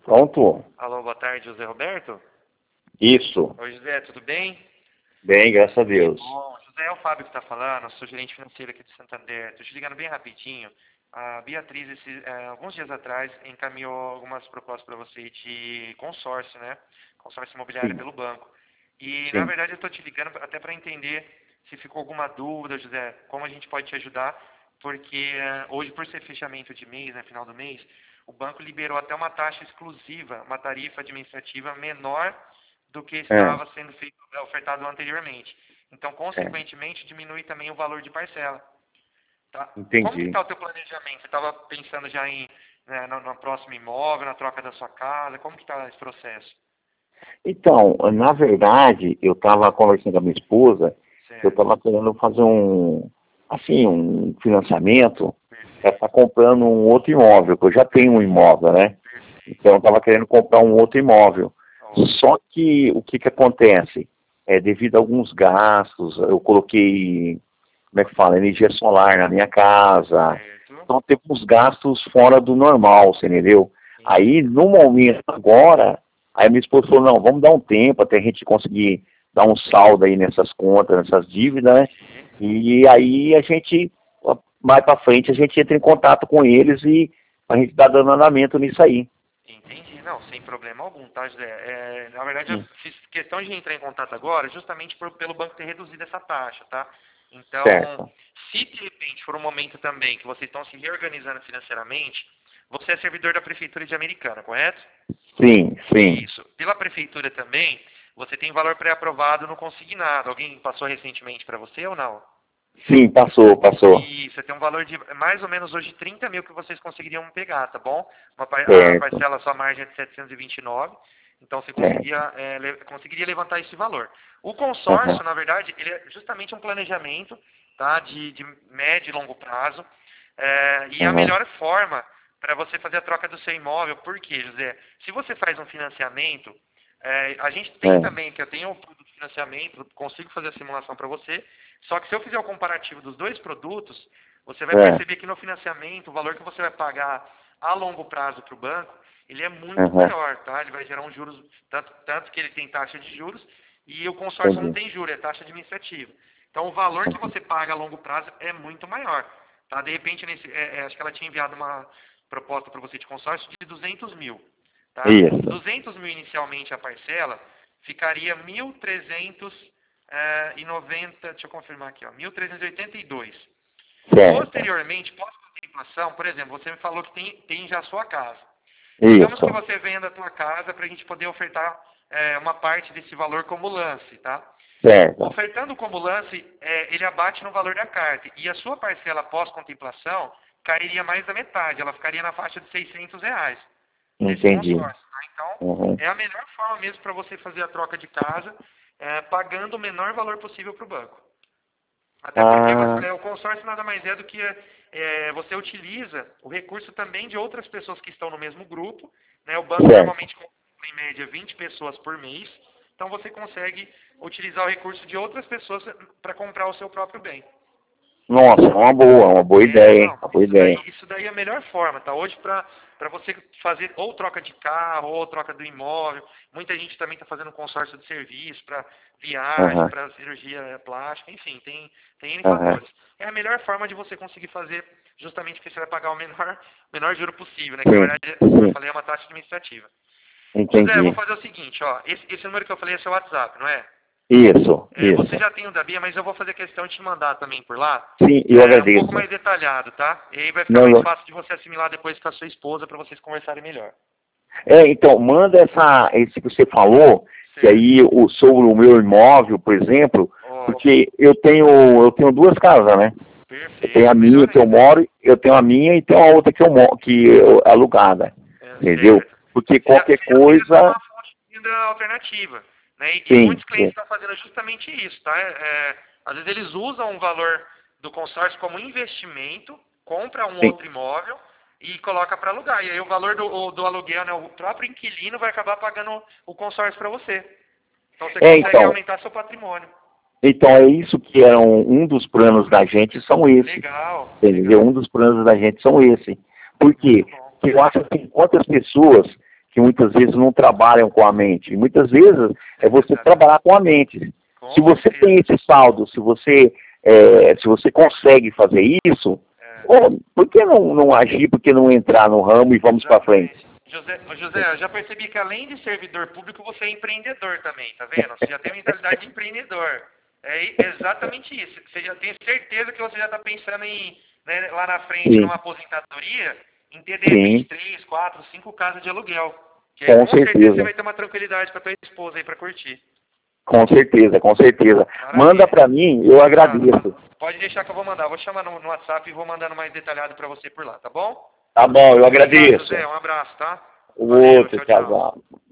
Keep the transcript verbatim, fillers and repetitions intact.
Pronto? Alô, boa tarde, José Roberto? Isso. Oi, José, tudo bem? Bem, graças a Deus. Bom, José, é o Fábio que está falando, sou gerente financeiro aqui de Santander. Estou te ligando bem rapidinho. A Beatriz, esse, é, alguns dias atrás, encaminhou algumas propostas para você de consórcio, né? Consórcio imobiliário Sim, pelo banco. E, na sim. verdade, eu estou te ligando até para entender se ficou alguma dúvida, José, como a gente pode te ajudar, porque é, hoje, por ser fechamento de mês, né, final do mês, o banco liberou até uma taxa exclusiva, uma tarifa administrativa menor do que É, estava sendo feito, é, ofertado anteriormente. Então, é, consequentemente, diminui também o valor de parcela. Tá? Como que entendi. está o teu planejamento? Você estava pensando já em, né, no, no próximo imóvel, na troca da sua casa? Como que está esse processo? Então, na verdade, eu estava conversando com a minha esposa, eu Certo, estava querendo fazer um, assim, um financiamento para estar perfeito, comprando um outro imóvel, que eu já tenho um perfeito, imóvel, né? perfeito. Então, eu estava querendo comprar um outro imóvel. Ótimo. Só que o que que acontece? É, devido a alguns gastos, eu coloquei, como é que fala, energia solar na minha casa. Certo, Então teve uns gastos fora do normal, você entendeu? Aí, entendo. no momento agora, aí minha esposa falou, não, vamos dar um tempo até a gente conseguir dar um saldo aí nessas contas, nessas dívidas, né? Entendi, E aí a gente, ó, mais pra frente, a gente entra em contato com eles e a gente tá dando andamento nisso aí. entendi. Não, sem problema algum, tá, José? É, na verdade, eu Hum, fiz questão de entrar em contato agora justamente por- pelo banco ter reduzido essa taxa, tá? Então, certo. se de repente for um momento também que vocês estão se reorganizando financeiramente, você é servidor da Prefeitura de Americana, correto? Sim, sim. Isso. Pela Prefeitura também, você tem valor pré-aprovado no consignado. Alguém passou recentemente para você ou não? Sim, passou, passou. E você tem um valor de mais ou menos hoje trinta mil que vocês conseguiriam pegar, tá bom? Uma, par- a Certo, parcela, a sua margem é de setecentos e vinte e nove, então você certo. conseguia, é, le- conseguiria levantar esse valor. O consórcio, Aham, na verdade, ele é justamente um planejamento, tá? De, de médio e longo prazo. É, e a aham, melhor forma para você fazer a troca do seu imóvel, por quê, José? Se você faz um financiamento, é, a gente tem é, também, que eu tenho o produto de financiamento, consigo fazer a simulação para você, só que se eu fizer o comparativo dos dois produtos, você vai é, perceber que no financiamento, o valor que você vai pagar a longo prazo para o banco, ele é muito aham, maior, tá? Ele vai gerar um juros, tanto, tanto que ele tem taxa de juros, e o consórcio não entendi. tem juros, é taxa administrativa. Então, o valor que Aham. você paga a longo prazo é muito maior, tá? De repente, nesse, é, é, acho que ela tinha enviado uma proposta para você de consórcio de duzentos mil, tá? Isso, duzentos mil inicialmente a parcela, ficaria mil trezentos e noventa, deixa eu confirmar aqui, ó, mil trezentos e oitenta e dois. certo. Posteriormente, pós-contemplação, por exemplo, você me falou que tem, tem já a sua casa. Digamos que Isso, você venda a tua casa para a gente poder ofertar é, uma parte desse valor como lance, tá? certo. Ofertando como lance, é, ele abate no valor da carta. E a sua parcela pós-contemplação cairia mais da metade. Ela ficaria na faixa de seiscentos reais nesse Entendi. consórcio. Tá? Então, Uhum. é a melhor forma mesmo para você fazer a troca de casa, é, pagando o menor valor possível para o banco. Até porque você, Ah, é, o consórcio nada mais é do que é, você utiliza o recurso também de outras pessoas que estão no mesmo grupo. Né? O banco certo. normalmente compra em média vinte pessoas por mês. Então você consegue utilizar o recurso de outras pessoas para comprar o seu próprio bem. Nossa, é uma boa, uma boa É, ideia, hein? não, Uma boa isso daí, ideia. isso daí é a melhor forma, tá? Hoje para para você fazer ou troca de carro, ou troca do imóvel. Muita gente também está fazendo consórcio de serviço para viagem, Aham, para cirurgia plástica, enfim, tem, tem N aham. fatores. É a melhor forma de você conseguir fazer, justamente porque você vai pagar o menor, menor juro possível, né? Que na Sim, verdade, como eu sim, falei, é uma taxa administrativa. José, eu vou entendi. fazer o seguinte, ó, esse, esse número que eu falei é seu WhatsApp, não é? Isso, É, você isso. já tem o da Bia, mas eu vou fazer questão de te mandar também por lá. Sim, eu É um pouco agradeço. mais detalhado, tá? E aí vai ficar Não, mais não. fácil de você assimilar depois com a sua esposa para vocês conversarem melhor. É, então, manda essa, esse que você falou, que Certo. aí o, sobre o meu imóvel, por exemplo, Ótimo. porque eu tenho, eu tenho duas casas, né? Eu tenho a Perfeito. minha Melhor que eu ainda. moro, eu tenho a minha e tenho a outra que eu moro, que eu, alugada. É, Entendeu? certo. Porque Você já, qualquer você já tem essa coisa, uma fonte de renda alternativa. Né? E, e sim, muitos clientes sim, estão fazendo justamente isso, tá? É, às vezes eles usam o valor do consórcio como investimento, compra um sim. outro imóvel e coloca para alugar. E aí o valor do, o- do aluguel, né, o próprio inquilino vai acabar pagando o consórcio para você. Então você É, consegue então, aumentar seu patrimônio. então é isso que é um, um dos planos da gente são esse. Legal, Entendeu? Um legal. dos planos da gente são esse. Por quê? Muito bom. Porque eu acho que tem quantas pessoas que muitas vezes não trabalham com a mente. E muitas vezes é você trabalhar com a mente. Com se você certeza. tem esse saldo, se você, é, se você consegue fazer isso, É. oh, por que não, não agir, por que não entrar no ramo e vamos para frente? José, ô José, eu já percebi que além de servidor público, você é empreendedor também, tá vendo? Você já tem a mentalidade de empreendedor. É exatamente isso. Você já tem certeza que você já está pensando em, né, lá na frente, Sim. numa aposentadoria, em ter de repente Sim. três, quatro, cinco casas de aluguel. Que aí, Com com certeza certeza. você vai ter uma tranquilidade com a tua esposa aí para curtir. Com certeza, com certeza. Maravilha. Manda para mim, eu agradeço. Pode deixar que eu vou mandar. Vou chamar no, no WhatsApp e vou mandando mais detalhado para você por lá, tá bom? Tá bom, eu Obrigado, agradeço. José. Um abraço, tá? O Valeu, outro, tchau, tchau. tchau.